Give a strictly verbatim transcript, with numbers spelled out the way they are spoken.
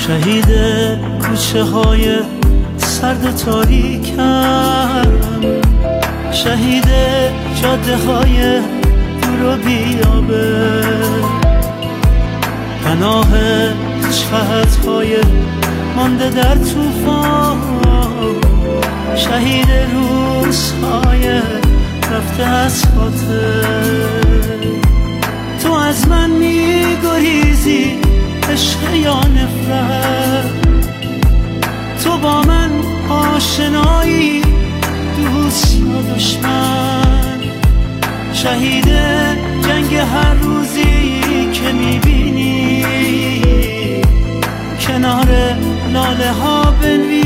شهید کوچه های سرد تاریکم، شهید جاده های دور و بیابه، پناه چهت‌های مانده در طوفان، شهید روزهای رفته از خاطر. تو از من میگریزی عشق یا نفرت، تو با من آشنایی دوست یا دشمن، شهید جنگ هر روزی که میبینی کنار لاله ها بنویسی